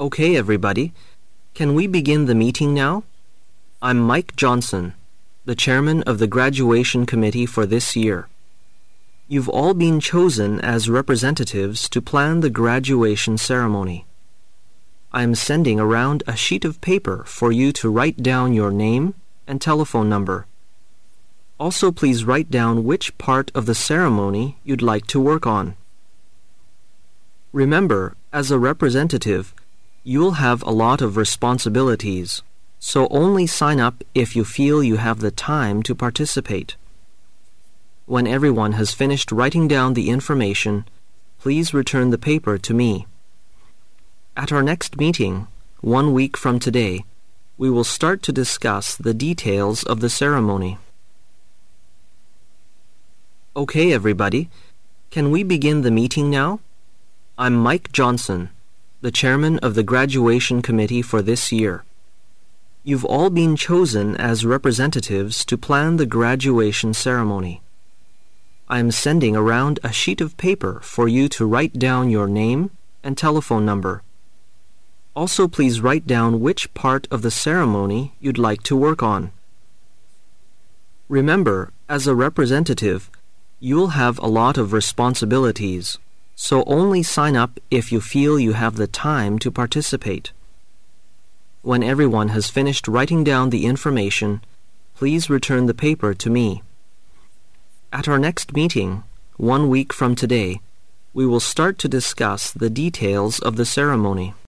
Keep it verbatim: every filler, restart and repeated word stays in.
Okay, everybody. Can we begin the meeting now? I'm Mike Johnson, the chairman of the graduation committee for this year. You've all been chosen as representatives to plan the graduation ceremony. I'm sending around a sheet of paper for you to write down your name and telephone number. Also, please write down which part of the ceremony you'd like to work on. Remember, as a representative, you'll have a lot of responsibilities, so only sign up if you feel you have the time to participate. When everyone has finished writing down the information, please return the paper to me. At our next meeting, one week from today, we will start to discuss the details of the ceremony. Okay, everybody. Can we begin the meeting now? I'm Mike Johnson, the chairman of the graduation committee for this year. You've all been chosen as representatives to plan the graduation ceremony. I'm sending around a sheet of paper for you to write down your name and telephone number. Also, please write down which part of the ceremony you'd like to work on. Remember, as a representative, you'll have a lot of responsibilities, so only sign up if you feel you have the time to participate. When everyone has finished writing down the information, please return the paper to me. At our next meeting, one week from today, we will start to discuss the details of the ceremony.